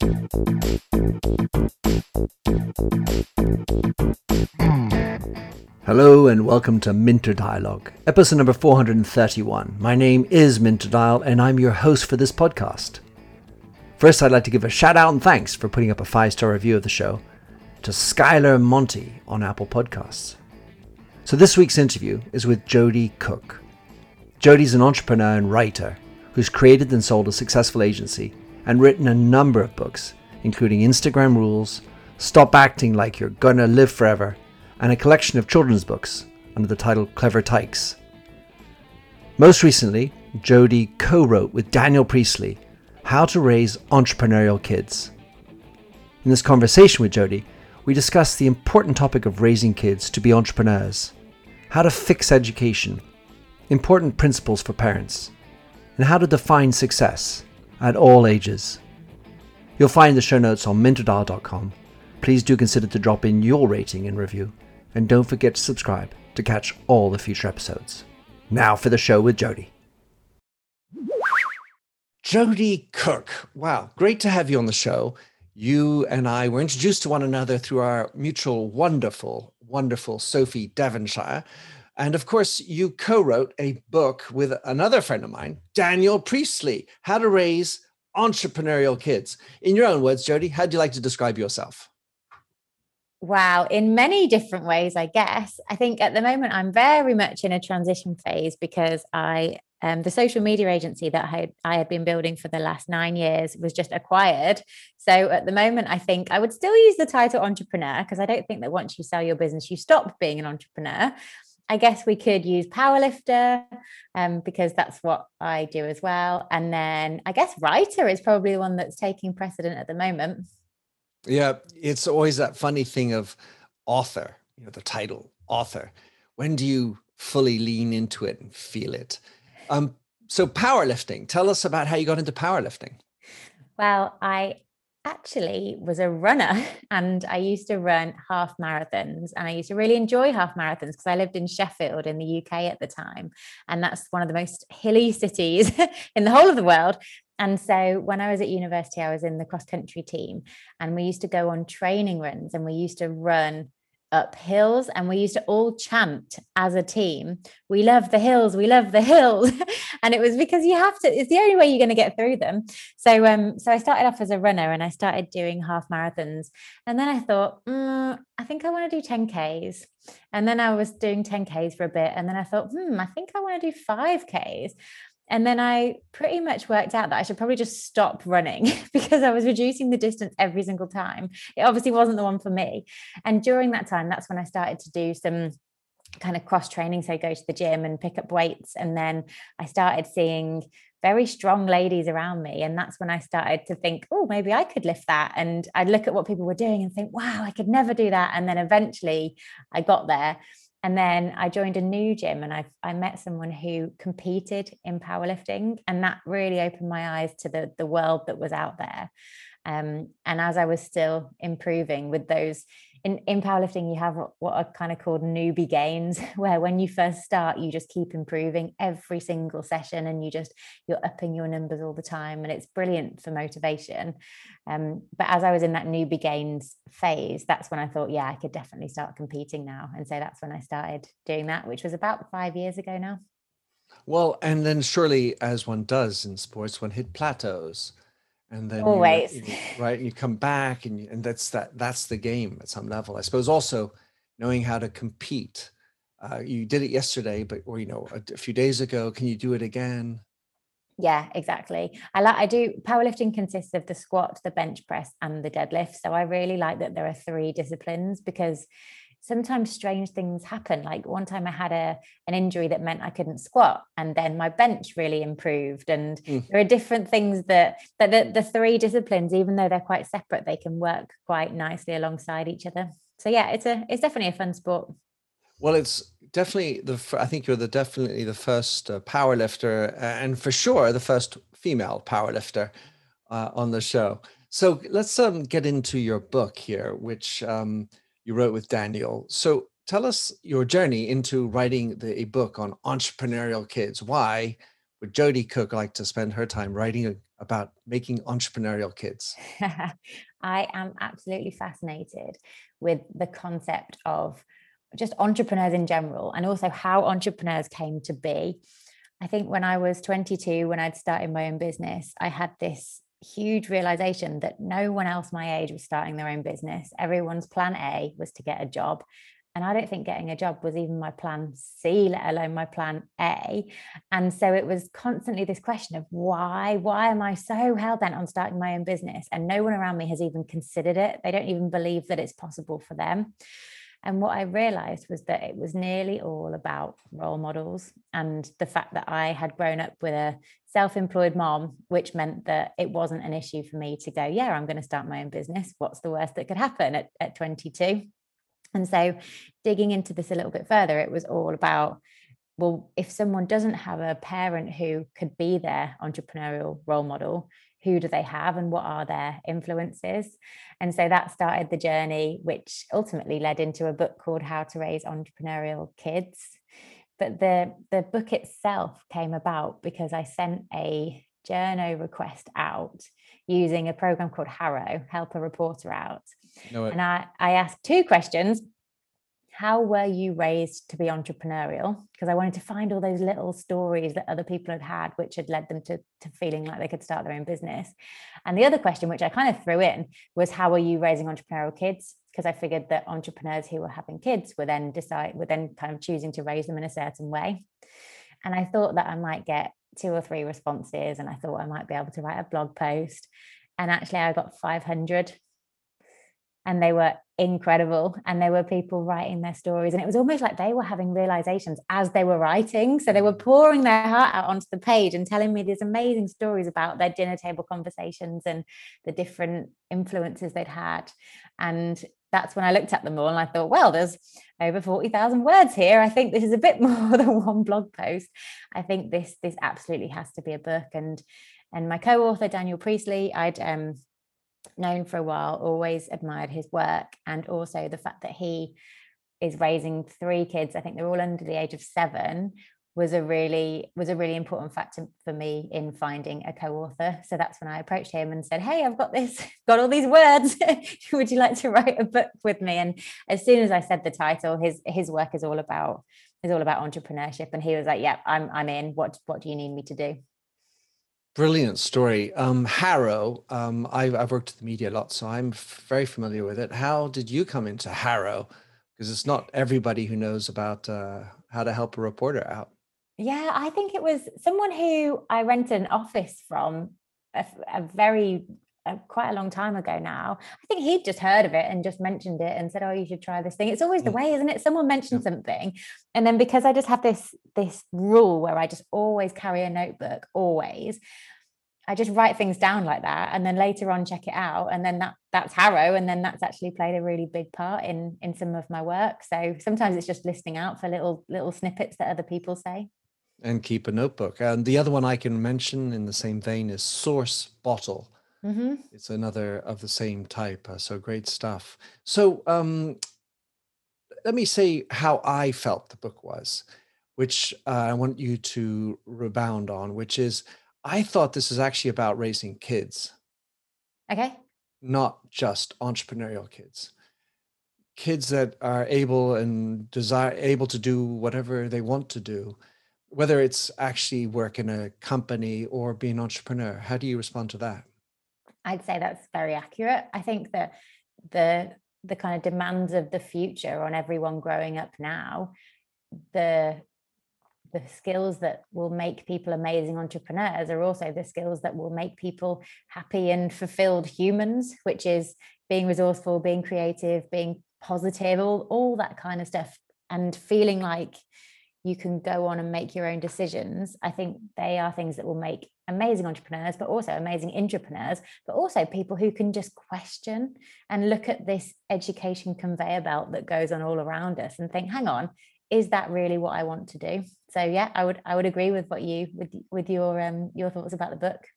Hello and welcome to Minter Dialogue, episode number 431. My name is Minter Dial and I'm your host for this podcast. First, I'd like to give a shout out and thanks for putting up a 5-star review of the show to Skylar Monty on Apple Podcasts. So this week's interview is with Jody Cook. Jody's an entrepreneur and writer who's created and sold a successful agency and written a number of books, including Instagram Rules, Stop Acting Like You're Gonna Live Forever, and a collection of children's books under the title Clever Tykes. Most recently, Jody co-wrote with Daniel Priestley How to Raise Entrepreneurial Kids. In this conversation with Jody, we discuss the important topic of raising kids to be entrepreneurs, how to fix education, important principles for parents, and how to define success at all ages. You'll find the show notes on minterdial.com. Please do consider to drop in your rating and review. And don't forget to subscribe to catch all the future episodes. Now for the show with Jody. Jody Cook. Wow, great to have you on the show. You and I were introduced to one another through our mutual wonderful Sophie Devonshire. And of course, you co-wrote a book with another friend of mine, Daniel Priestley, How to Raise Entrepreneurial Kids. In your own words, Jody, how do you like to describe yourself? Wow, in many different ways, I guess. I think at the moment I'm very much in a transition phase because the social media agency that I had been building for the last 9 years was just acquired. So at the moment, I think I would still use the title entrepreneur because I don't think that once you sell your business, you stop being an entrepreneur. I guess we could use powerlifter because that's what I do as well. And then I guess writer is probably the one that's taking precedent at the moment. Yeah, it's always that funny thing of author, the title, author. When do you fully lean into it and feel it? So powerlifting, tell us about how you got into powerlifting. Well, I actually was a runner and I used to run half marathons and I used to really enjoy half marathons because I lived in Sheffield in the UK at the time. And that's one of the most hilly cities in the whole of the world. And so when I was at university, I was in the cross-country team and we used to go on training runs and we used to run up hills and we used to all chant as a team, "We love the hills, we love the hills." And it was because you have to, it's the only way you're going to get through them. So I started off as a runner and I started doing half marathons. And then I thought, I think I want to do 10Ks. And then I was doing 10Ks for a bit. And then I thought, I think I want to do 5Ks. And then I pretty much worked out that I should probably just stop running because I was reducing the distance every single time. It obviously wasn't the one for me. And during that time, that's when I started to do some kind of cross training. So go to the gym and pick up weights. And then I started seeing very strong ladies around me. And that's when I started to think, oh, maybe I could lift that. And I'd look at what people were doing and think, wow, I could never do that. And then eventually I got there. And then I joined a new gym and I met someone who competed in powerlifting. And that really opened my eyes to the world that was out there. And as I was still improving with those, in powerlifting, you have what are kind of called newbie gains, where when you first start, you just keep improving every single session and you're upping your numbers all the time. And it's brilliant for motivation. But as I was in that newbie gains phase, that's when I thought, yeah, I could definitely start competing now. And so that's when I started doing that, which was about 5 years ago now. Well, and then surely, as one does in sports, one hit plateaus. And then always right, and you come back and that's the game at some level. I suppose also knowing how to compete. You did it yesterday, or a few days ago. Can you do it again? Yeah, exactly. I do powerlifting consists of the squat, the bench press, and the deadlift. So I really like that there are 3 disciplines because sometimes strange things happen. Like one time I had an injury that meant I couldn't squat, and then my bench really improved. And there are different things that the 3 disciplines, even though they're quite separate, they can work quite nicely alongside each other. So yeah, it's definitely a fun sport. Well, it's definitely I think you're definitely the first power lifter, and for sure the first female power lifter on the show. So let's get into your book here, which you wrote with Daniel. So tell us your journey into writing a book on entrepreneurial kids. Why would Jody Cook like to spend her time writing a about making entrepreneurial kids? I am absolutely fascinated with the concept of just entrepreneurs in general, and also how entrepreneurs came to be. I think when I was 22, when I'd started my own business, I had this huge realization that no one else my age was starting their own business. Everyone's plan A was to get a job. And I don't think getting a job was even my plan C, let alone my plan A. And so it was constantly this question of why am I so hell bent on starting my own business? And no one around me has even considered it. They don't even believe that it's possible for them. And what I realized was that it was nearly all about role models and the fact that I had grown up with a self-employed mom, which meant that it wasn't an issue for me to go, yeah, I'm going to start my own business. What's the worst that could happen at 22? And so digging into this a little bit further, it was all about, well, if someone doesn't have a parent who could be their entrepreneurial role model, who do they have and what are their influences? And so that started the journey, which ultimately led into a book called How to Raise Entrepreneurial Kids. But the book itself came about because I sent a journo request out using a program called Harrow, Help a Reporter Out. And I asked two questions. How were you raised to be entrepreneurial? Because I wanted to find all those little stories that other people had had, which had led them to feeling like they could start their own business. And the other question, which I kind of threw in, was how are you raising entrepreneurial kids? Because I figured that entrepreneurs who were having kids were then kind of choosing to raise them in a certain way. And I thought that I might get 2 or 3 responses, and I thought I might be able to write a blog post. And actually I got 500. And they were incredible. And there were people writing their stories. And it was almost like they were having realizations as they were writing. So they were pouring their heart out onto the page and telling me these amazing stories about their dinner table conversations and the different influences they'd had. And that's when I looked at them all and I thought, well, there's over 40,000 words here. I think this is a bit more than one blog post. I think this absolutely has to be a book. And my co-author, Daniel Priestley, I'd known for a while, always admired his work, and also the fact that he is raising 3 kids. I think they're all under the age of 7, was a really important factor for me in finding a co-author. So that's when I approached him and said, hey, I've got all these words. Would you like to write a book with me? And as soon as I said the title, his work is all about entrepreneurship. And he was like, yeah, I'm in. What do you need me to do? Brilliant story. Harrow, I've worked with the media a lot, so I'm very familiar with it. How did you come into Harrow? Because it's not everybody who knows about how to help a reporter out. Yeah, I think it was someone who I rented an office from quite a long time ago now. I think he'd just heard of it and just mentioned it and said, oh, you should try this thing. It's always the way, isn't it? Someone mentioned something. And then because I just have this rule where I just always carry a notebook, always, I just write things down like that and then later on check it out. And then that's Harrow. And then that's actually played a really big part in some of my work. So sometimes it's just listening out for little snippets that other people say. And keep a notebook. And the other one I can mention in the same vein is Source Bottle. Mm-hmm. It's another of the same type. So great stuff. So let me say how I felt the book was, which I want you to rebound on, which is I thought this is actually about raising kids. Okay. Not just entrepreneurial kids. Kids that are able to do whatever they want to do, whether it's actually work in a company or be an entrepreneur. How do you respond to that? I'd say that's very accurate. I think that the kind of demands of the future on everyone growing up now, the skills that will make people amazing entrepreneurs are also the skills that will make people happy and fulfilled humans, which is being resourceful, being creative, being positive, all that kind of stuff, and feeling like you can go on and make your own decisions. I think they are things that will make amazing entrepreneurs, but also amazing intrapreneurs, but also people who can just question and look at this education conveyor belt that goes on all around us and think, hang on, is that really what I want to do? So yeah, I would agree with what with your thoughts about the book.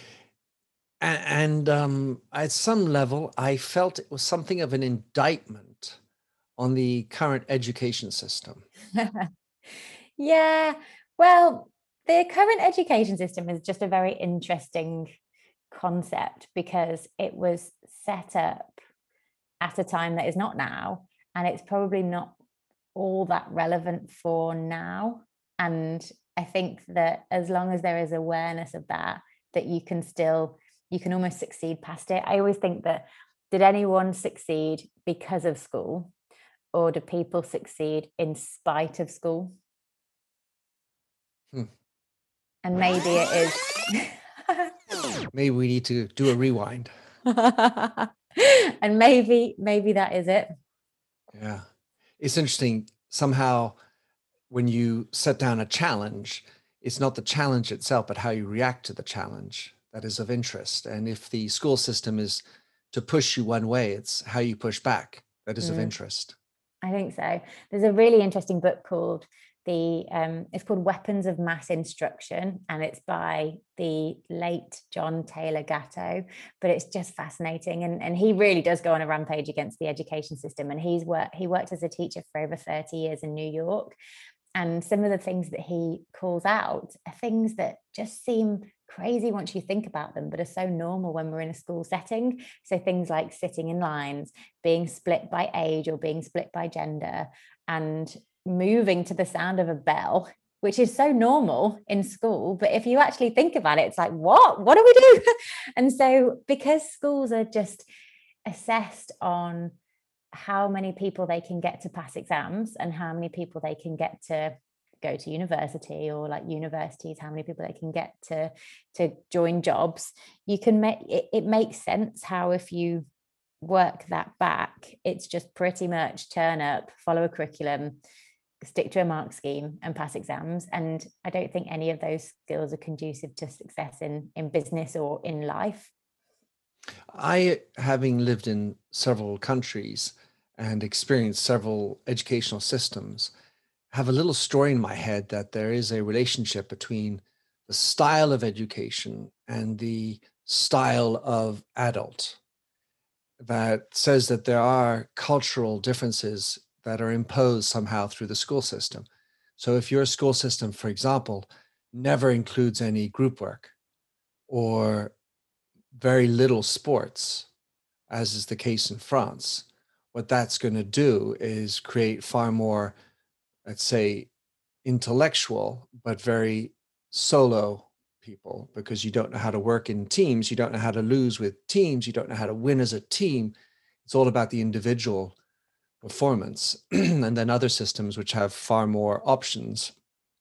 And at some level, I felt it was something of an indictment on the current education system. Yeah, well, the current education system is just a very interesting concept because it was set up at a time that is not now, and it's probably not all that relevant for now. And I think that as long as there is awareness of that, that you can almost succeed past it. I always think that, did anyone succeed because of school, or do people succeed in spite of school? Hmm. And maybe it is. Maybe we need to do a rewind. And maybe that is it. Yeah. It's interesting. Somehow, when you set down a challenge, it's not the challenge itself, but how you react to the challenge that is of interest. And if the school system is to push you one way, it's how you push back that is of interest. I think so. There's a really interesting book called it's called Weapons of Mass Instruction, and it's by the late John Taylor Gatto, but it's just fascinating. And he really does go on a rampage against the education system. And he worked as a teacher for over 30 years in New York. And some of the things that he calls out are things that just seem crazy once you think about them, but are so normal when we're in a school setting. So things like sitting in lines, being split by age or being split by gender, and moving to the sound of a bell, which is so normal in school. But if you actually think about it, it's like, what do we do? And so because schools are just assessed on how many people they can get to pass exams and how many people they can get to go to university, or like universities, how many people they can get to join jobs, you can make it makes sense how, if you work that back, it's just pretty much turn up, follow a curriculum, stick to a mark scheme, and pass exams. And I don't think any of those skills are conducive to success in business or in life. I, having lived in several countries and experienced several educational systems, have a little story in my head that there is a relationship between the style of education and the style of adult, that says that there are cultural differences that are imposed somehow through the school system. So if your school system, for example, never includes any group work or very little sports, as is the case in France, what that's going to do is create far more, let's say, intellectual, but very solo people, because you don't know how to work in teams. You don't know how to lose with teams. You don't know how to win as a team. It's all about the individual performance. And then other systems which have far more options.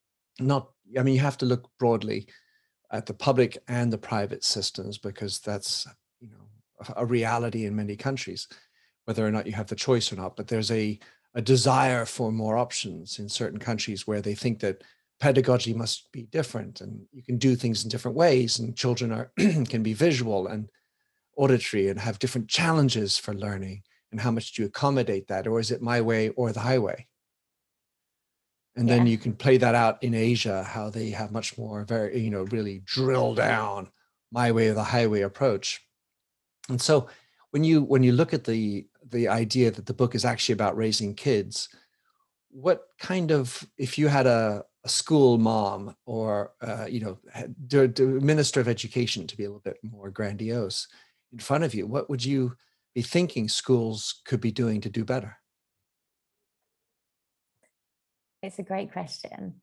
I mean, you have to look broadly at the public and the private systems, because that's, a reality in many countries, whether or not you have the choice or not. But there's a desire for more options in certain countries where they think that pedagogy must be different and you can do things in different ways, and children are can be visual and auditory and have different challenges for learning. And how much do you accommodate that? Or is it my way or the highway? And then you can play that out in Asia, how they have much more very, really drill down my way or the highway approach. And so when you look at the idea that the book is actually about raising kids, what kind of, if you had a school mom or minister of education, to be a little bit more grandiose, in front of you, what would you be thinking schools could be doing to do better? It's a great question.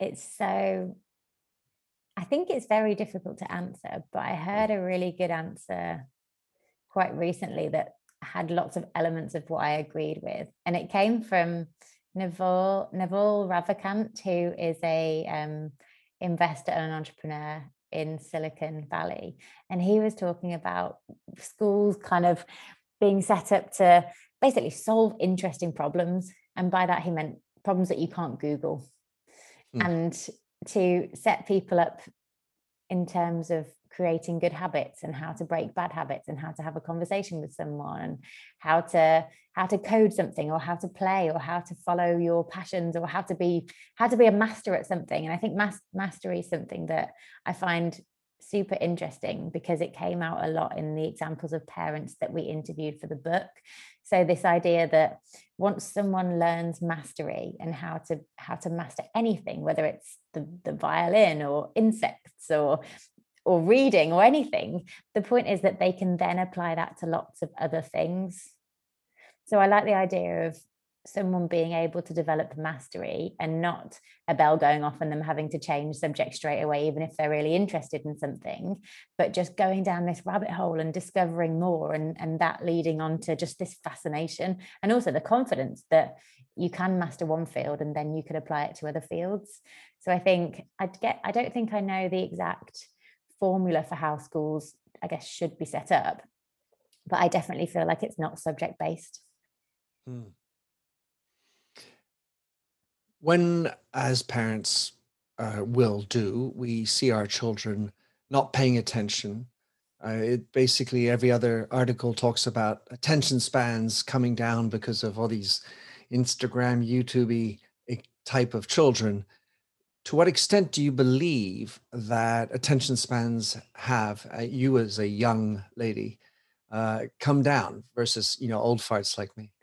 I think it's very difficult to answer, but I heard a really good answer quite recently that had lots of elements of what I agreed with. And it came from Naval Ravikant, who is a investor and an entrepreneur in Silicon Valley. And he was talking about schools kind of being set up to basically solve interesting problems. And by that, he meant problems that you can't Google. And to set people up in terms of creating good habits and how to break bad habits and how to have a conversation with someone, how to code something, or how to play, or how to follow your passions, or how to be a master at something. And I think mastery is something that I find super interesting, because it came out a lot in the examples of parents that we interviewed for the book. So this idea that once someone learns mastery and how to master anything, whether it's the violin or insects or or reading or anything. The point is that they can then apply that to lots of other things. So I like the idea of someone being able to develop mastery and not a bell going off and them having to change subject straight away, even if they're really interested in something, but just going down this rabbit hole and discovering more, and that leading on to just this fascination, and also the confidence that you can master one field and then you could apply it to other fields. So I think I don't think I know the exact formula for how schools, I guess, should be set up, but I definitely feel like it's not subject based. When, as parents will do, we see our children not paying attention, it basically every other article talks about attention spans coming down because of all these Instagram, YouTube type of children. To what extent do you believe that attention spans have, you as a young lady, come down versus, old farts like me?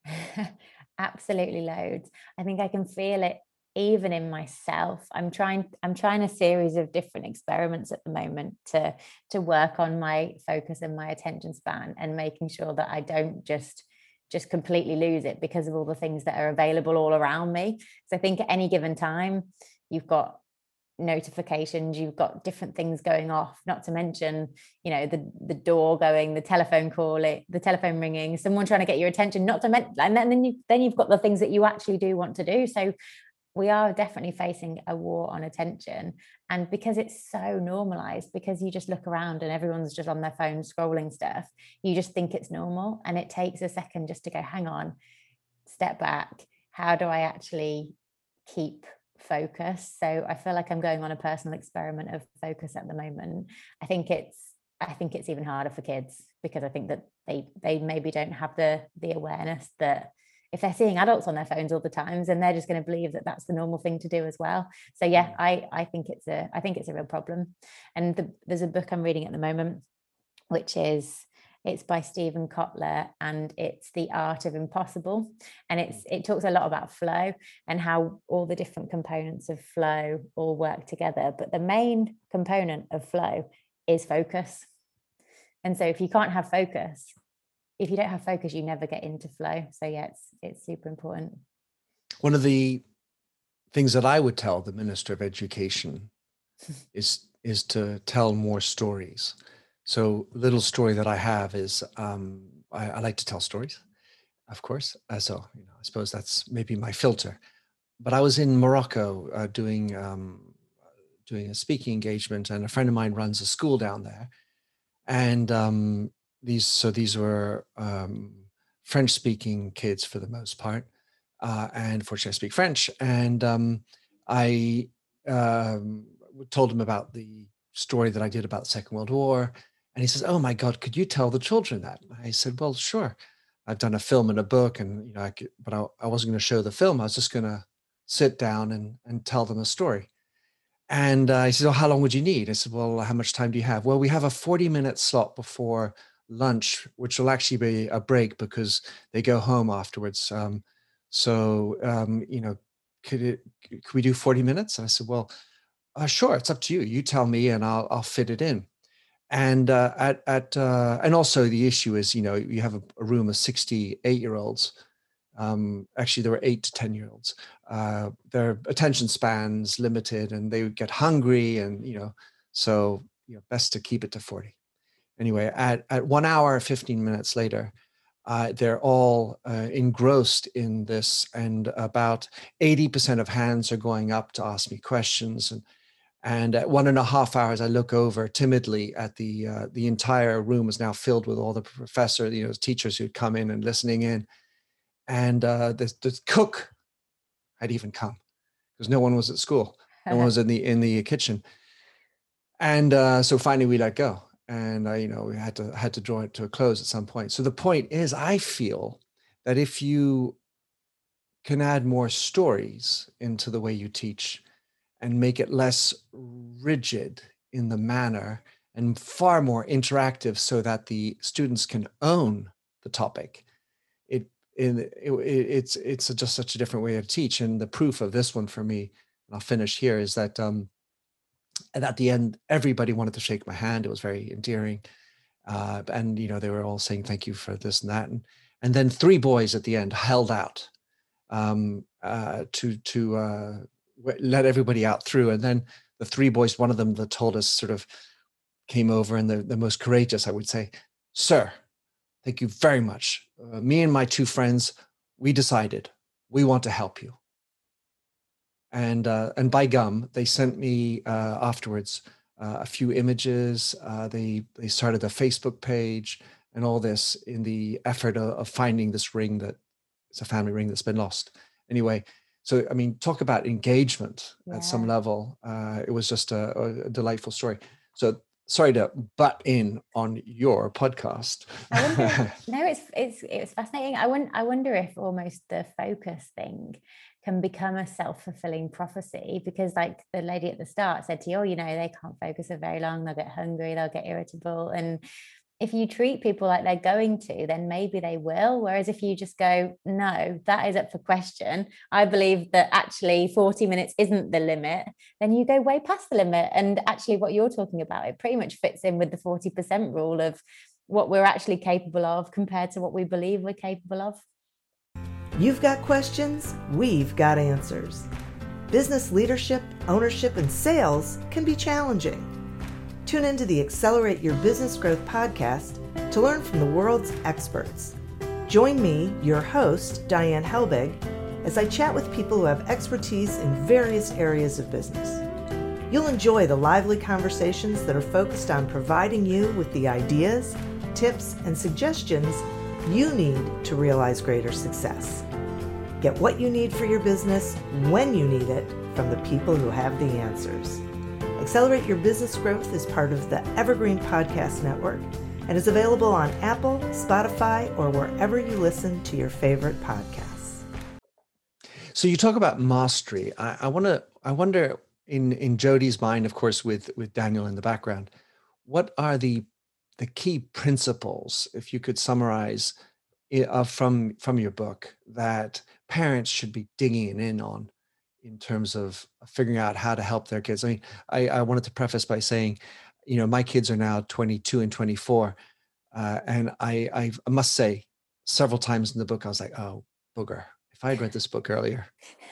Absolutely loads. I think I can feel it even in myself. I'm trying a series of different experiments at the moment to work on my focus and my attention span, and making sure that I don't just completely lose it because of all the things that are available all around me. So I think at any given time, you've got notifications, you've got different things going off, not to mention, the door going, the telephone calling, the telephone ringing, someone trying to get your attention, not to mention, and then you've got the things that you actually do want to do. So we are definitely facing a war on attention. And because it's so normalized, because you just look around and everyone's just on their phone scrolling stuff, you just think it's normal, and it takes a second just to go, hang on, step back, how do I actually keep focus? So I feel like I'm going on a personal experiment of focus at the moment. I think it's even harder for kids, because I think that they maybe don't have the awareness that if they're seeing adults on their phones all the times, and they're just going to believe that that's the normal thing to do as well. So yeah, I think it's a real problem. And there's a book I'm reading at the moment, which is, it's by Stephen Kotler, and it's The Art of Impossible. And it talks a lot about flow and how all the different components of flow all work together. But the main component of flow is focus. And so if you don't have focus, you never get into flow. So yeah, it's super important. One of the things that I would tell the Minister of Education is to tell more stories. So little story that I have is I like to tell stories, of course. So I suppose that's maybe my filter. But I was in Morocco doing a speaking engagement, and a friend of mine runs a school down there. And these were French-speaking kids for the most part, and fortunately, I speak French. And I told him about the story that I did about the Second World War, and he says, "Oh my God, could you tell the children that?" I said, "Well, sure. I've done a film and a book, and but I wasn't going to show the film. I was just going to sit down and tell them a story." And he said, "Oh, how long would you need?" I said, "Well, how much time do you have?" "Well, we have a 40-minute slot before lunch, which will actually be a break because they go home afterwards. So, could we do 40 minutes?" And I said, "Well, sure, it's up to you. You tell me and I'll fit it in." And and also the issue is, you have a room of 68-year-olds. Actually, there were 8 to 10-year-olds. Their attention spans limited, and they would get hungry, and so best to keep it to 40. Anyway, at 1 hour 15 minutes later, they're all engrossed in this, and about 80% of hands are going up to ask me questions. And at 1.5 hours, I look over timidly at the entire room is now filled with all the professors, teachers who'd come in and listening in. And the cook had even come, because no one was at school. No one was in the kitchen. And so finally we let go. And we had to draw it to a close at some point. So the point is, I feel that if you can add more stories into the way you teach and make it less rigid in the manner and far more interactive, so that the students can own the topic, it's just such a different way to teach. And the proof of this one for me, and I'll finish here, is that And at the end, everybody wanted to shake my hand. It was very endearing. And, they were all saying, thank you for this and that. And then 3 boys at the end held out to let everybody out through. And then the 3 boys, one of them that told us sort of came over, and the most courageous, I would say, "Sir, thank you very much. Me and my 2 friends, we decided we want to help you." And by gum, they sent me afterwards a few images. They started a Facebook page and all this in the effort of finding this ring that it's a family ring that's been lost. Anyway, so I mean, talk about engagement at some level. It was just a delightful story. So sorry to butt in on your podcast. I wonder, no, it's fascinating. I wonder if almost the focus thing can become a self-fulfilling prophecy, because like the lady at the start said to you, they can't focus for very long, they'll get hungry, they'll get irritable. And if you treat people like they're going to, then maybe they will. Whereas if you just go, no, that is up for question, I believe that actually 40 minutes isn't the limit, then you go way past the limit. And actually what you're talking about, it pretty much fits in with the 40% rule of what we're actually capable of compared to what we believe we're capable of. You've got questions, we've got answers. Business leadership, ownership, and sales can be challenging. Tune into the Accelerate Your Business Growth podcast to learn from the world's experts. Join me, your host, Diane Helbig, as I chat with people who have expertise in various areas of business. You'll enjoy the lively conversations that are focused on providing you with the ideas, tips, and suggestions you need to realize greater success. Get what you need for your business when you need it from the people who have the answers. Accelerate Your Business Growth is part of the Evergreen Podcast Network and is available on Apple, Spotify, or wherever you listen to your favorite podcasts. So you talk about mastery. I wonder in Jodi's mind, of course, with Daniel in the background, what are the key principles, if you could summarize from your book, that parents should be digging in on in terms of figuring out how to help their kids? I mean, I wanted to preface by saying, my kids are now 22 and 24. And I must say several times in the book, I was like, oh, booger, if I had read this book earlier.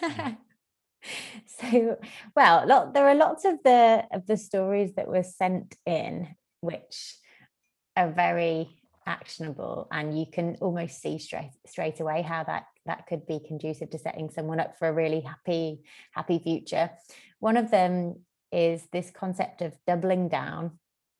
So, well, there are lots of the stories that were sent in, which are very actionable, and you can almost see straight away how that could be conducive to setting someone up for a really happy future. One of them is this concept of doubling down,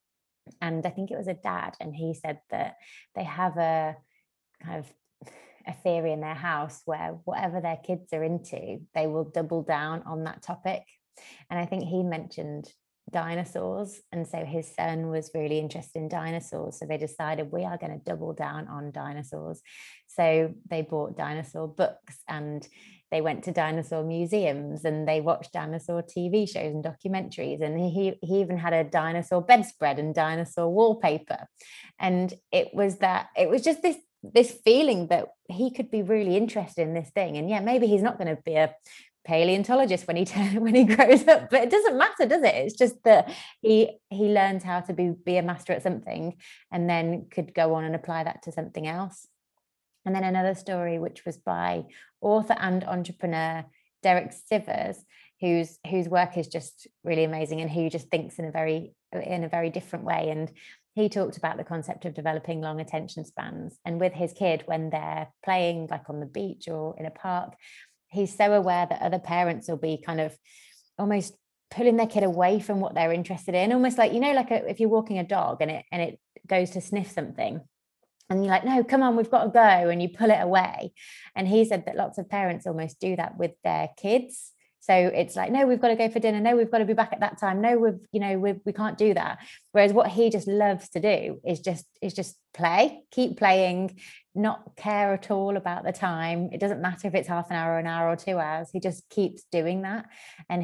and I think it was a dad, and he said that they have a kind of a theory in their house where whatever their kids are into, they will double down on that topic. And I think he mentioned dinosaurs, and so his son was really interested in dinosaurs, so they decided we are going to double down on dinosaurs. So they bought dinosaur books, and they went to dinosaur museums, and they watched dinosaur TV shows and documentaries, and he even had a dinosaur bedspread and dinosaur wallpaper. And it was just this feeling that he could be really interested in this thing. And yeah, maybe he's not going to be a paleontologist when he grows up, but it doesn't matter, does it? It's just that he learned how to be a master at something, and then could go on and apply that to something else. And then another story, which was by author and entrepreneur Derek Sivers, whose work is just really amazing, and who just thinks in a very different way. And he talked about the concept of developing long attention spans. And with his kid, when they're playing like on the beach or in a park, he's so aware that other parents will be kind of almost pulling their kid away from what they're interested in, almost like, if you're walking a dog and it goes to sniff something, and you're like, no, come on, we've got to go, and you pull it away. And he said that lots of parents almost do that with their kids. So it's like, no, we've got to go for dinner. No, we've got to be back at that time. No, we can't do that. Whereas what he just loves to do is just play, keep playing, not care at all about the time. It doesn't matter if it's half an hour, an hour, or 2 hours. He just keeps doing that. And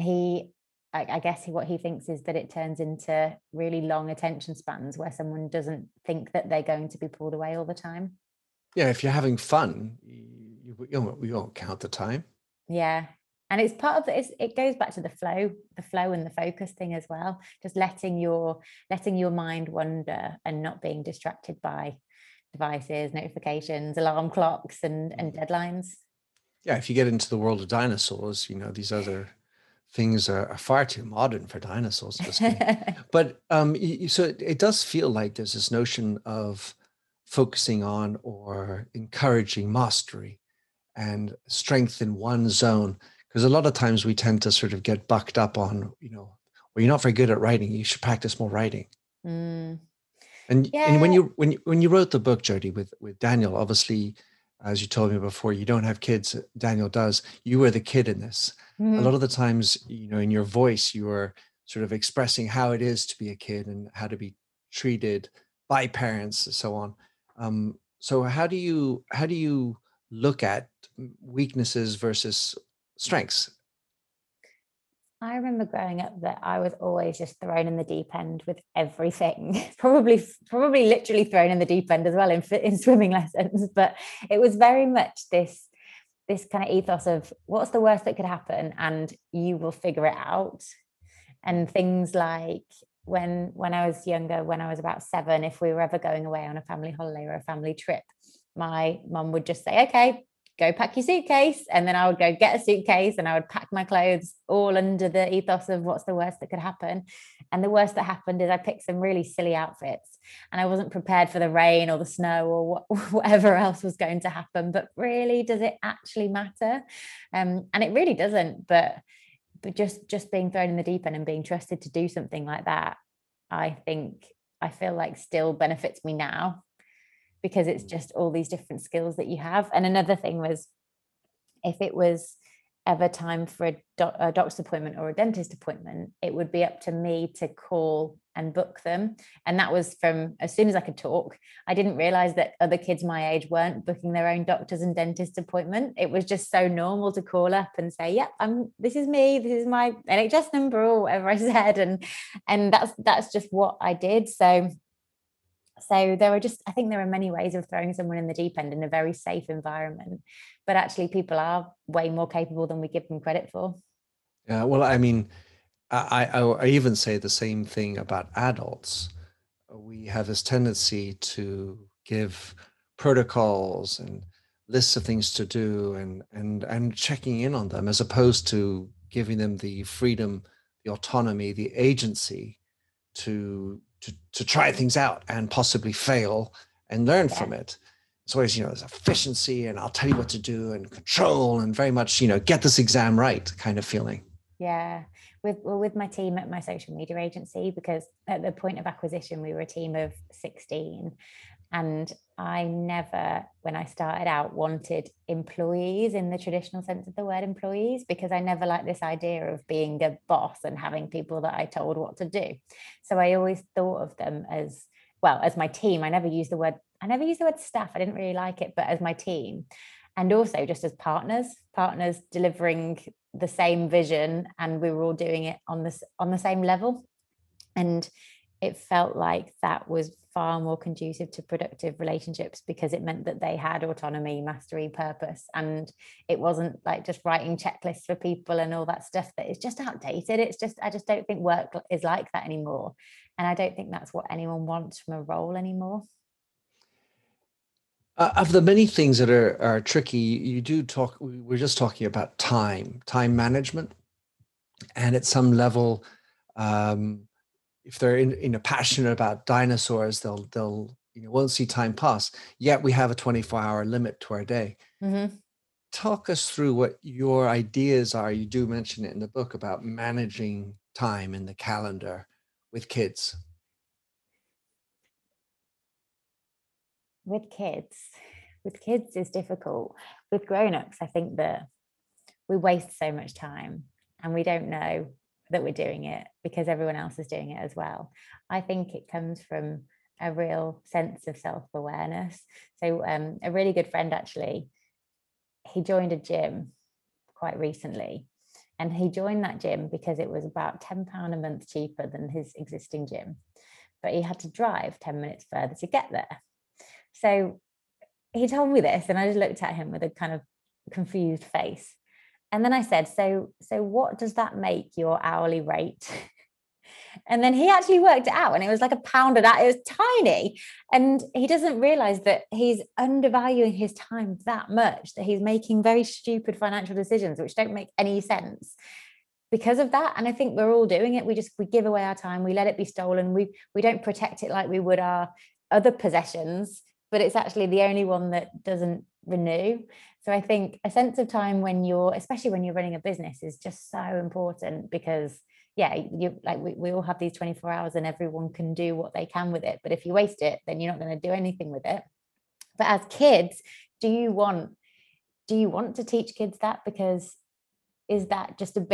I guess what he thinks is that it turns into really long attention spans where someone doesn't think that they're going to be pulled away all the time. Yeah, if you're having fun, we won't count the time. Yeah. And it's part of it goes back to the flow and the focus thing as well. Just letting your mind wander and not being distracted by devices, notifications, alarm clocks, and deadlines. Yeah, if you get into the world of dinosaurs, these other things are far too modern for dinosaurs to speak. But so it does feel like there's this notion of focusing on or encouraging mastery and strength in one zone. Because a lot of times we tend to sort of get bucked up on, well, you're not very good at writing. You should practice more writing. Mm. And Yeah. when you wrote the book, Jody, with Daniel, obviously, as you told me before, you don't have kids. Daniel does. You were the kid in this. A lot of the times, in your voice, you are sort of expressing how it is to be a kid and how to be treated by parents and so on. So how do you look at weaknesses versus strengths? I remember growing up that I was always just thrown in the deep end with everything. probably literally thrown in the deep end as well in swimming lessons. But it was very much this kind of ethos of what's the worst that could happen, and you will figure it out. And things like when I was younger, when I was about 7, if we were ever going away on a family holiday or a family trip, my mum would just say, okay, go pack your suitcase. And then I would go get a suitcase and I would pack my clothes, all under the ethos of what's the worst that could happen. And the worst that happened is I picked some really silly outfits and I wasn't prepared for the rain or the snow or whatever else was going to happen. But really, does it actually matter? And it really doesn't. But just being thrown in the deep end and being trusted to do something like that, I feel like still benefits me now, because it's just all these different skills that you have. And another thing was, if it was ever time for a doctor's appointment or a dentist appointment, it would be up to me to call and book them. And that was from as soon as I could talk. I didn't realize that other kids my age weren't booking their own doctors and dentist appointment. It was just so normal to call up and say, yep, this is me, this is my NHS number, or whatever I said. And that's just what I did. So I think there are many ways of throwing someone in the deep end in a very safe environment, but actually people are way more capable than we give them credit for. Yeah, well, I mean, I even say the same thing about adults. We have this tendency to give protocols and lists of things to do and checking in on them, as opposed to giving them the freedom, the autonomy, the agency to try things out and possibly fail and learn from it. It's always, there's efficiency and I'll tell you what to do and control and very much, get this exam right kind of feeling. Yeah. With my team at my social media agency, because at the point of acquisition, we were a team of 16. And I never, when I started out, wanted employees in the traditional sense of the word employees, because I never liked this idea of being a boss and having people that I told what to do. So I always thought of them as my team. I never used the word staff. I didn't really like it, but as my team. And also just as partners delivering the same vision, and we were all doing it on the same level. And it felt like that was far more conducive to productive relationships, because it meant that they had autonomy, mastery, purpose. And it wasn't like just writing checklists for people and all that stuff that is just outdated. I just don't think work is like that anymore. And I don't think that's what anyone wants from a role anymore. Of the many things that are tricky, you do talk, we're just talking about time management. And at some level, if they're passionate about dinosaurs, they'll won't see time pass. Yet we have a 24-hour limit to our day. Mm-hmm. Talk us through what your ideas are. You do mention it in the book about managing time in the calendar with kids. With kids is difficult. With grown-ups, I think that we waste so much time and we don't know that we're doing it because everyone else is doing it as well. I think it comes from a real sense of self-awareness. So a really good friend, actually, he joined a gym quite recently, and he joined that gym because it was about £10 a month cheaper than his existing gym, but he had to drive 10 minutes further to get there. So he told me this, and I just looked at him with a kind of confused face. And then I said, so what does that make your hourly rate? And then he actually worked it out, and it was like £1 an hour. It was tiny. And he doesn't realize that he's undervaluing his time that much, that he's making very stupid financial decisions, which don't make any sense because of that. And I think we're all doing it. We give away our time. We let it be stolen. We don't protect it like we would our other possessions, but it's actually the only one that doesn't renew. So I think a sense of time especially when you're running a business, is just so important, because you like we all have these 24 hours and everyone can do what they can with it. But if you waste it, then you're not going to do anything with it. But as kids, do you want to teach kids that? Because is that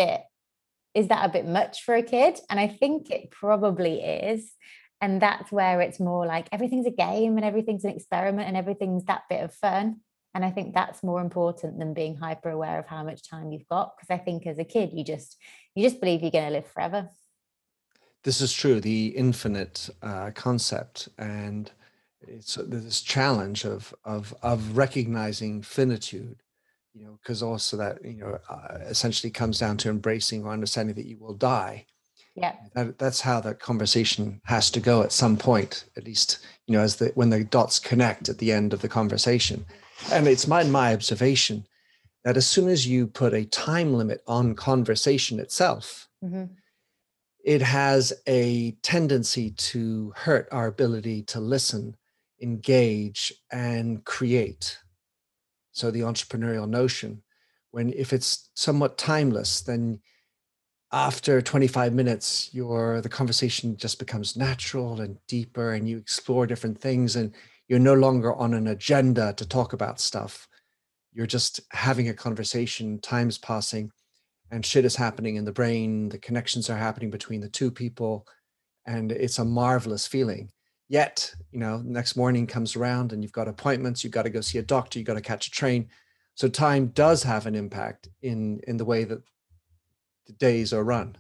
a bit much for a kid? And I think it probably is. And that's where it's more like everything's a game and everything's an experiment and everything's that bit of fun. And I think that's more important than being hyper aware of how much time you've got. Because I think as a kid, you just believe you're going to live forever. This is true, the infinite concept, and it's this challenge of recognizing finitude, because also that essentially comes down to embracing or understanding that you will die. Yeah. That's how that conversation has to go at some point, at least, when the dots connect at the end of the conversation. And it's my observation that as soon as you put a time limit on conversation itself, mm-hmm. it has a tendency to hurt our ability to listen, engage, and create. So the entrepreneurial notion, if it's somewhat timeless, then after 25 minutes, the conversation just becomes natural and deeper, and you explore different things, and you're no longer on an agenda to talk about stuff. You're just having a conversation, time's passing, and shit is happening in the brain. The connections are happening between the two people, and it's a marvelous feeling. Yet, next morning comes around and you've got appointments, you've got to go see a doctor, you've got to catch a train. So time does have an impact in the way that the days are run.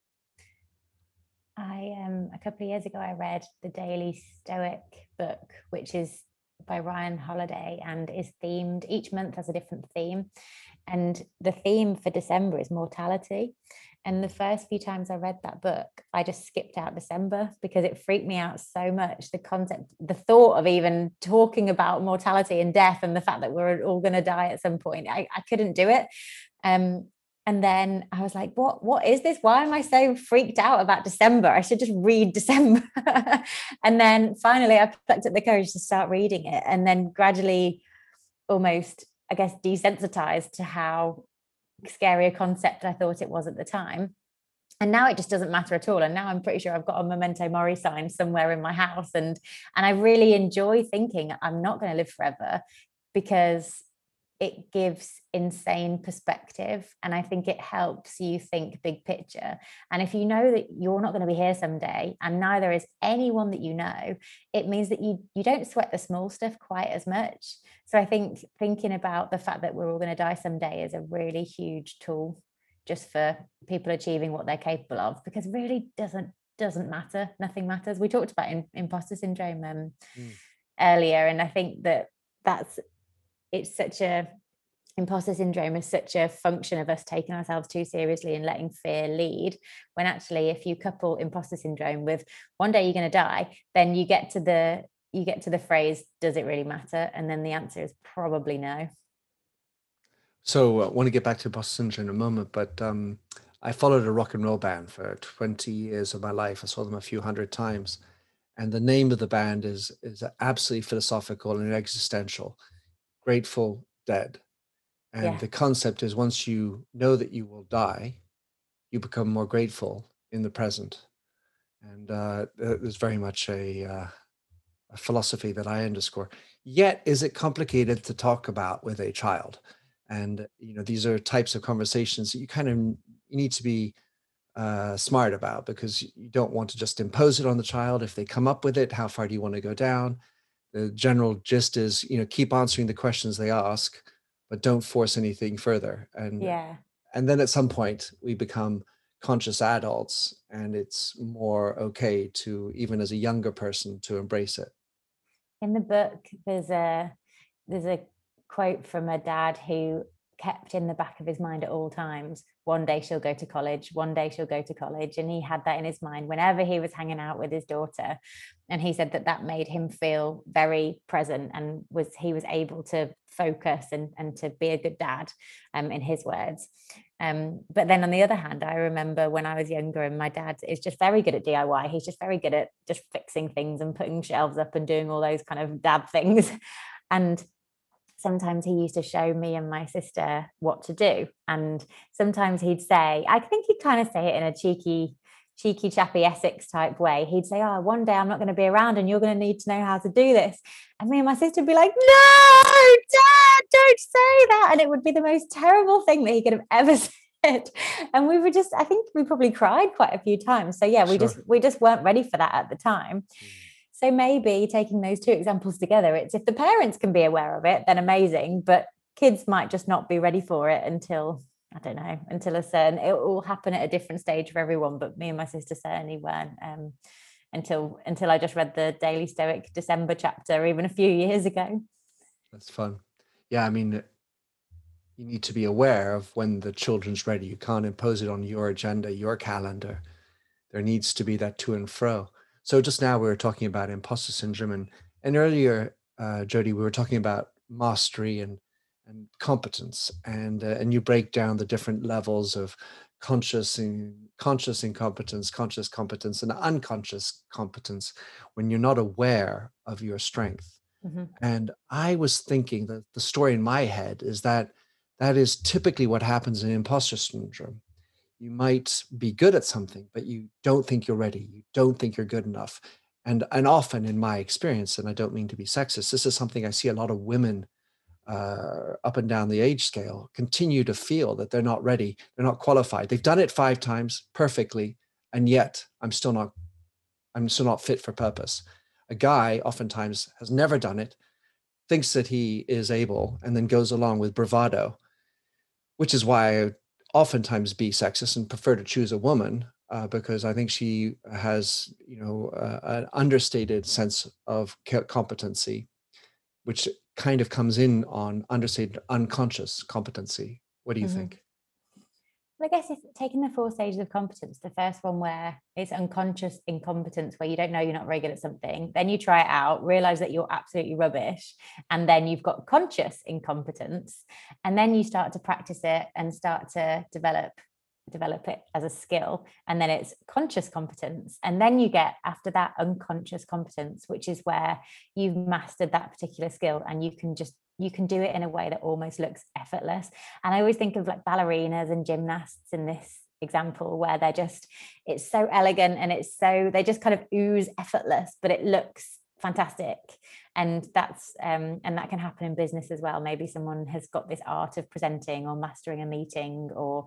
A couple of years ago, I read the Daily Stoic book, which is by Ryan Holiday, and is themed, each month has a different theme. And the theme for December is mortality. And the first few times I read that book, I just skipped out December because it freaked me out so much. The thought of even talking about mortality and death and the fact that we're all going to die at some point, I couldn't do it. And then I was like, what is this? Why am I so freaked out about December? I should just read December. And then finally I plucked up the courage to start reading it, and then gradually almost, I guess, desensitized to how scary a concept I thought it was at the time. And now it just doesn't matter at all. And now I'm pretty sure I've got a Memento Mori sign somewhere in my house. And I really enjoy thinking I'm not going to live forever, because it gives insane perspective. And I think it helps you think big picture. And if you know that you're not going to be here someday, and neither is anyone that you know, it means that you don't sweat the small stuff quite as much. So I think thinking about the fact that we're all going to die someday is a really huge tool just for people achieving what they're capable of, because it really doesn't matter. Nothing matters. We talked about imposter syndrome earlier, and I think imposter syndrome is such a function of us taking ourselves too seriously and letting fear lead, when actually if you couple imposter syndrome with one day you're going to die, then you get to the phrase, does it really matter? And then the answer is probably no. So I want to get back to imposter syndrome in a moment, but I followed a rock and roll band for 20 years of my life. I saw them a few hundred times, and the name of the band is absolutely philosophical and existential. Grateful Dead. And the concept is, once you know that you will die, you become more grateful in the present. And there's very much a philosophy that I underscore. Yet, is it complicated to talk about with a child? And these are types of conversations that you need to be smart about, because you don't want to just impose it on the child. If they come up with it, how far do you want to go down? The general gist is, keep answering the questions they ask, but don't force anything further. And then at some point we become conscious adults, and it's more okay to, even as a younger person, to embrace it. In the book, there's a quote from a dad who kept in the back of his mind at all times, one day she'll go to college, one day she'll go to college. And he had that in his mind whenever he was hanging out with his daughter. And he said that that made him feel very present, and he was able to focus and to be a good dad, in his words. But then on the other hand, I remember when I was younger, and my dad is just very good at DIY. He's just very good at just fixing things and putting shelves up and doing all those kind of dad things. And sometimes he used to show me and my sister what to do. And sometimes he'd say, I think he'd kind of say it in a cheeky chappy Essex type way. He'd say, oh, one day I'm not going to be around and you're going to need to know how to do this. And me and my sister would be like, no, Dad, don't say that. And it would be the most terrible thing that he could have ever said. And we were just, I think we probably cried quite a few times. So yeah, we just weren't ready for that at the time. So maybe taking those two examples together, it's if the parents can be aware of it, then amazing. But kids might just not be ready for it until, I don't know, until a certain, it will happen at a different stage for everyone. But me and my sister certainly weren't, until I just read the Daily Stoic December chapter even a few years ago. That's fun. Yeah, I mean, you need to be aware of when the children's ready. You can't impose it on your agenda, your calendar. There needs to be that to and fro. So just now we were talking about imposter syndrome, and earlier, Jody, we were talking about mastery and competence, and you break down the different levels of conscious incompetence, conscious competence, and unconscious competence when you're not aware of your strength. Mm-hmm. And I was thinking that the story in my head is that is typically what happens in imposter syndrome. You might be good at something, but you don't think you're ready. You don't think you're good enough. And often in my experience, and I don't mean to be sexist, this is something I see a lot of women up and down the age scale continue to feel that they're not ready. They're not qualified. They've done it 5 times perfectly. And yet I'm still not fit for purpose. A guy oftentimes has never done it, thinks that he is able, and then goes along with bravado, which is why I oftentimes be sexist and prefer to choose a woman, because I think she has, an understated sense of competency, which kind of comes in on understated unconscious competency. What do you think? Well, I guess if taking the 4 stages of competence, the first one where it's unconscious incompetence, where you don't know you're not very good at something, then you try it out, realize that you're absolutely rubbish, and then you've got conscious incompetence, and then you start to practice it and start to develop it as a skill, and then it's conscious competence, and then you get after that unconscious competence, which is where you've mastered that particular skill and you can do it in a way that almost looks effortless. And I always think of like ballerinas and gymnasts in this example, where it's so elegant and they just kind of ooze effortless, but it looks fantastic. And that's and that can happen in business as well. Maybe someone has got this art of presenting or mastering a meeting or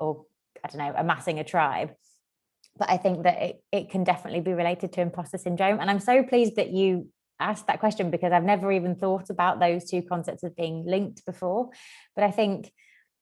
I don't know, amassing a tribe. But I think that it can definitely be related to imposter syndrome. And I'm so pleased that you asked that question, because I've never even thought about those two concepts as being linked before. But I think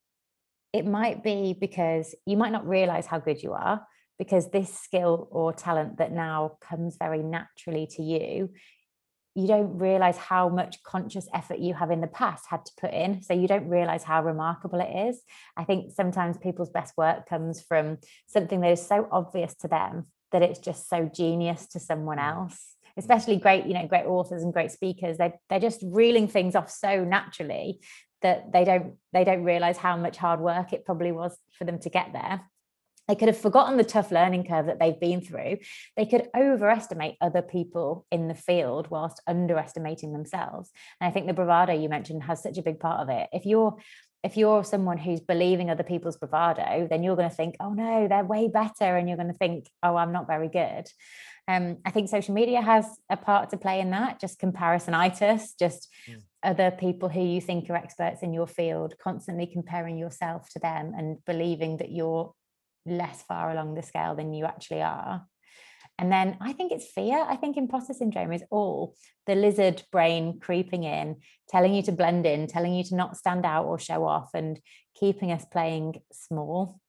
it might be because you might not realize how good you are, because this skill or talent that now comes very naturally to you, you don't realize how much conscious effort you have in the past had to put in. So you don't realize how remarkable it is. I think sometimes people's best work comes from something that is so obvious to them that it's just so genius to someone else. Especially great authors and great speakers. They're just reeling things off so naturally that they don't realize how much hard work it probably was for them to get there. They could have forgotten the tough learning curve that they've been through. They could overestimate other people in the field whilst underestimating themselves. And I think the bravado you mentioned has such a big part of it. If you're someone who's believing other people's bravado, then you're going to think, oh no, they're way better. And you're going to think, oh, I'm not very good. I think social media has a part to play in that, just comparisonitis, just other people who you think are experts in your field, constantly comparing yourself to them and believing that you're less far along the scale than you actually are. And then I think it's fear. I think imposter syndrome is all the lizard brain creeping in, telling you to blend in, telling you to not stand out or show off, and keeping us playing small.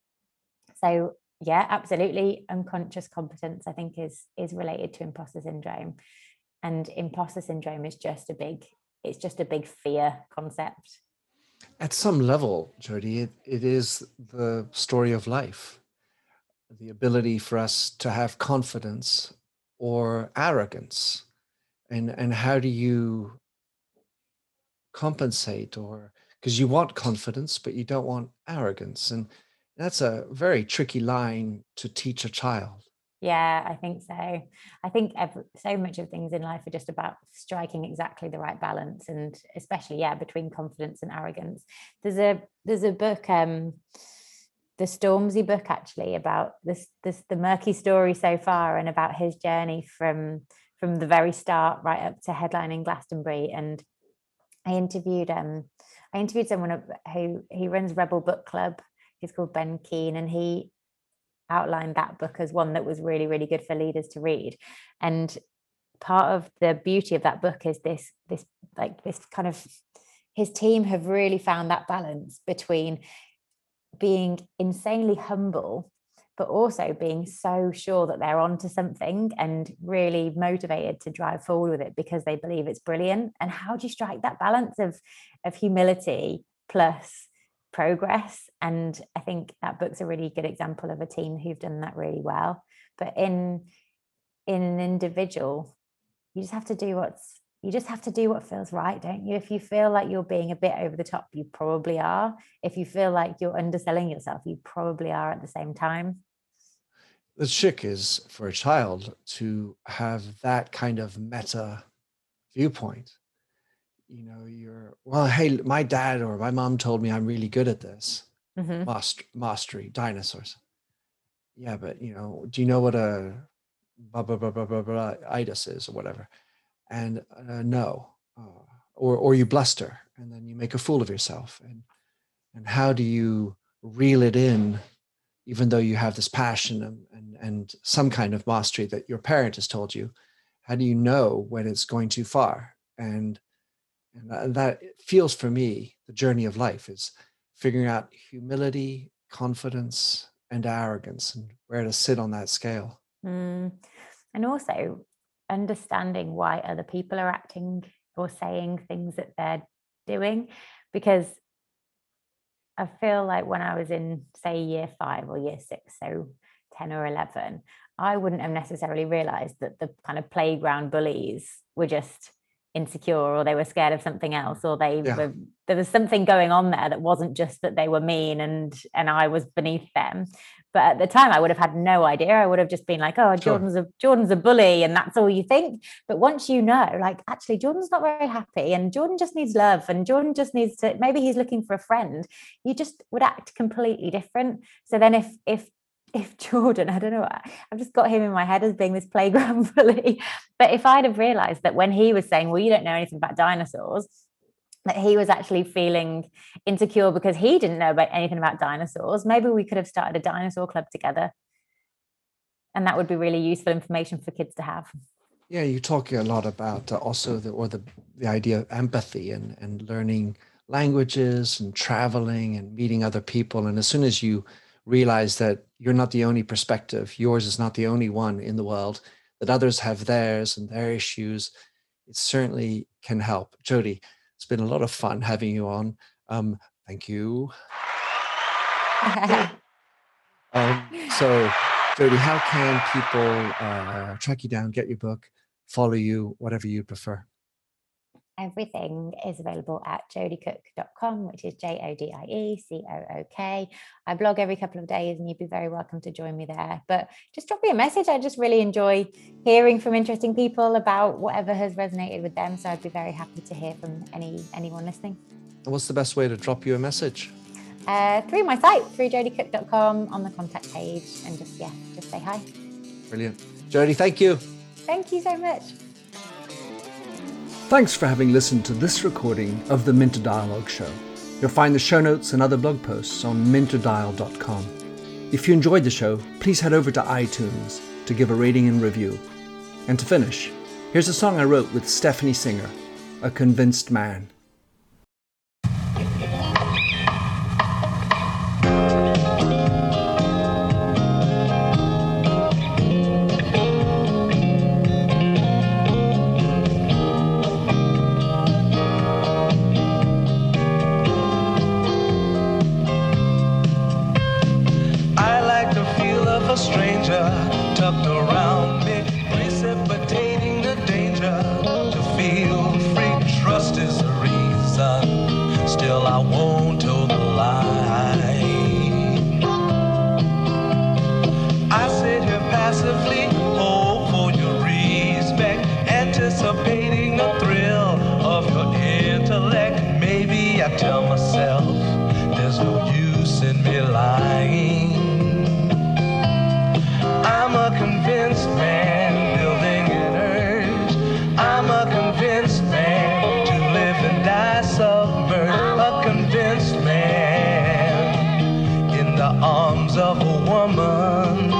So yeah, absolutely. Unconscious competence, I think, is related to imposter syndrome. And imposter syndrome is just a big fear concept. At some level, Jody, it is the story of life, the ability for us to have confidence or arrogance. And how do you compensate, or because you want confidence, but you don't want arrogance. And that's a very tricky line to teach a child. Yeah, I think so. I think so much of things in life are just about striking exactly the right balance, and especially, between confidence and arrogance. There's a book, the Stormzy book, actually, about this the murky story so far, and about his journey from the very start right up to headlining Glastonbury. And I interviewed someone who he runs Rebel Book Club. He's called Ben Keane, and he outlined that book as one that was really, really good for leaders to read. And part of the beauty of that book is this kind of, his team have really found that balance between being insanely humble, but also being so sure that they're onto something and really motivated to drive forward with it because they believe it's brilliant. And how do you strike that balance of humility plus progress? And I think that book's a really good example of a team who've done that really well. But in an individual, you just have to do what feels right, don't you? If you feel like you're being a bit over the top, you probably are. If you feel like you're underselling yourself, you probably are at the same time. The trick is for a child to have that kind of meta viewpoint. Hey, my dad or my mom told me I'm really good at this. Mm-hmm. Mastery, dinosaurs. Yeah, but do you know what a blah blah blah blah blah blah itis is or whatever? And no, or you bluster and then you make a fool of yourself. And how do you reel it in, even though you have this passion and some kind of mastery that your parent has told you? How do you know when it's going too far? And that feels, for me, the journey of life is figuring out humility, confidence, and arrogance, and where to sit on that scale. And also understanding why other people are acting or saying things that they're doing. Because I feel like when I was in, say, year 5 or year 6, so 10 or 11, I wouldn't have necessarily realized that the kind of playground bullies were just insecure, or they were scared of something else, or there was something going on there that wasn't just that they were mean and I was beneath them. But at the time I would have had no idea. I would have just been like, oh, sure, Jordan's a bully, and that's all you think. But once you know, like, actually Jordan's not very happy and Jordan just needs love and Jordan just needs to, maybe he's looking for a friend, you just would act completely different. So then if Jordan, I don't know, I've just got him in my head as being this playground bully. But if I'd have realized that when he was saying, well, you don't know anything about dinosaurs, that he was actually feeling insecure because he didn't know about anything about dinosaurs, maybe we could have started a dinosaur club together. And that would be really useful information for kids to have. Yeah, you're talking a lot about also the idea of empathy and learning languages and traveling and meeting other people. And as soon as you realize that you're not the only perspective, yours is not the only one in the world, that others have theirs and their issues, it certainly can help. Jody, it's been a lot of fun having you on. Thank you. So, Jody, how can people track you down, get your book, follow you, whatever you prefer? Everything is available at jodiecook.com, which is JODIECOOK. I blog every couple of days and you'd be very welcome to join me there. But just drop me a message. I just really enjoy hearing from interesting people about whatever has resonated with them. So I'd be very happy to hear from anyone listening. And what's the best way to drop you a message? Through my site, through jodiecook.com, on the contact page, and just say hi. Brilliant. Jody, thank you. Thank you so much. Thanks for having listened to this recording of the Minter Dialogue Show. You'll find the show notes and other blog posts on minterdial.com. If you enjoyed the show, please head over to iTunes to give a rating and review. And to finish, here's a song I wrote with Stephanie Singer, A Convinced Man. won't toe the line. I sit here passively, hope for your respect, anticipating the thrill of your intellect. Maybe I tell myself there's no use in me lying. I'm a convinced man building an urge. I'm a convinced man to live and die submerged. A convinced man in the arms of a woman.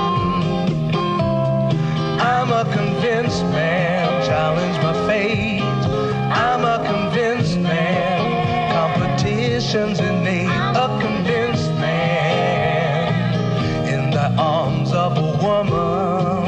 I'm a convinced man, challenge my fate. I'm a convinced man, competition's innate. A convinced man in the arms of a woman.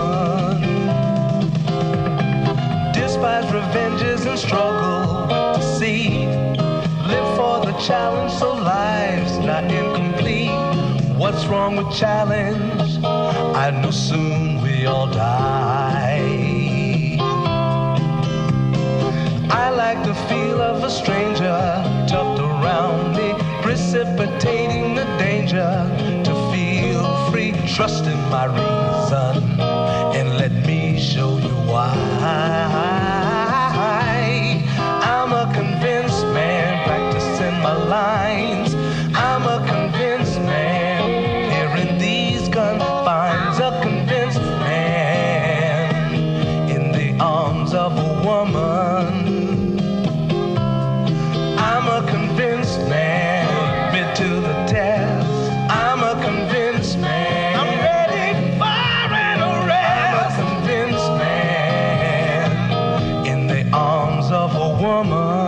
Despise revenges and struggle to see. Live for the challenge so life's not incomplete. What's wrong with challenge? I know soon we all die. I like the feel of a stranger tucked around me, precipitating the danger to feel free. Trust in my reason and let me show you why. I'm a convinced man practicing my lines. I'm a convinced man here in these confines. A convinced man in the arms of a woman. I'm a convinced man, bid to the test. I'm a convinced man. I'm ready for an arrest. I'm a convinced man in the arms of a woman.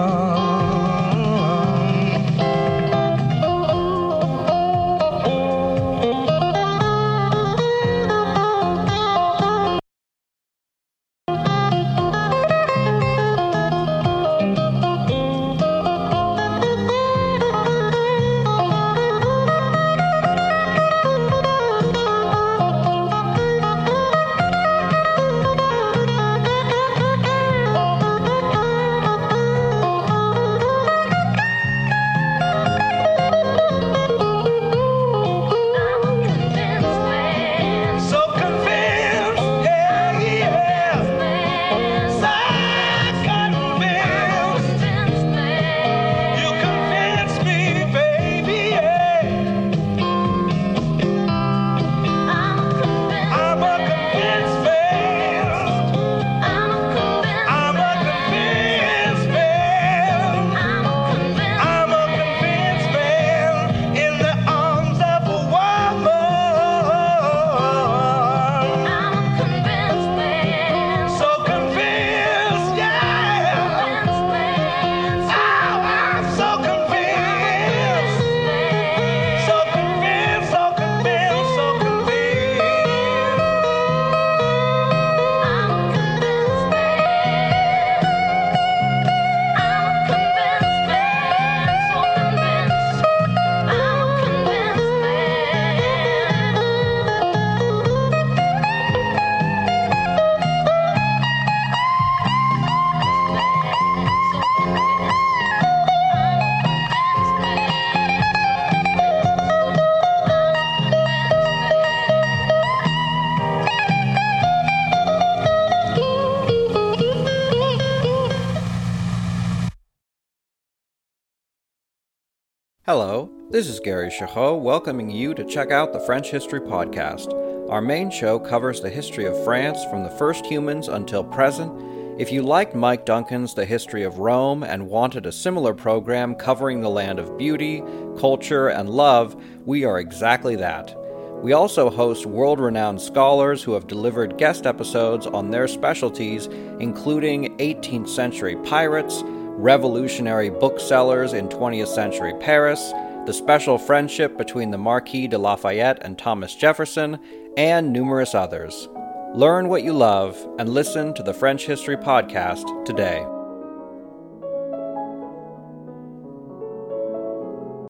Hello, this is Gary Chahot welcoming you to check out the French History Podcast. Our main show covers the history of France from the first humans until present. If you liked Mike Duncan's The History of Rome and wanted a similar program covering the land of beauty, culture, and love, we are exactly that. We also host world-renowned scholars who have delivered guest episodes on their specialties, including 18th century pirates, revolutionary booksellers in 20th century Paris, the special friendship between the Marquis de Lafayette and Thomas Jefferson, and numerous others. Learn what you love and listen to the French History Podcast today.